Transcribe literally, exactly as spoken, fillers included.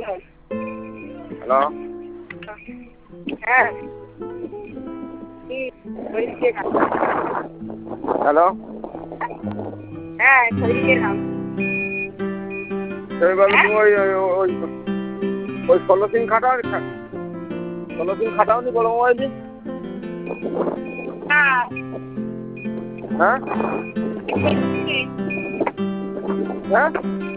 hello হ্যাঁ hello হ্যাঁ গেলাম ওই ওই ওই ষোলো দিন খাটাও ষোলো দিন খাটাওনি বড় মোবাইল দিন হ্যাঁ হ্যাঁ হ্যাঁ